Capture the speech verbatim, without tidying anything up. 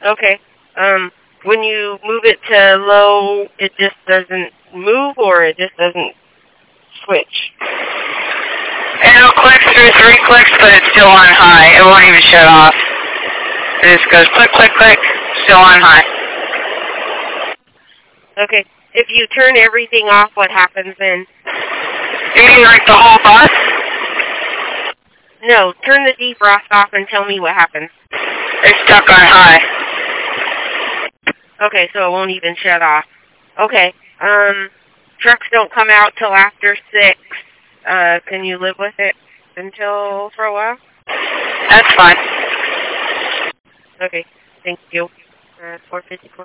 Okay. Um, when you move it to low, it just doesn't move, or it just doesn't switch? It'll click through three clicks, but it's still on high. It won't even shut off. It just goes click, click, click, still on high. Okay. If you turn everything off, what happens then? You mean like the whole bus? No, turn the defrost off and tell me what happens. It's stuck on high. Okay, so it won't even shut off. Okay. Um, trucks don't come out till after six. Uh, can you live with it until for a while? That's fine. Okay. Thank you. Uh, four fifty-four.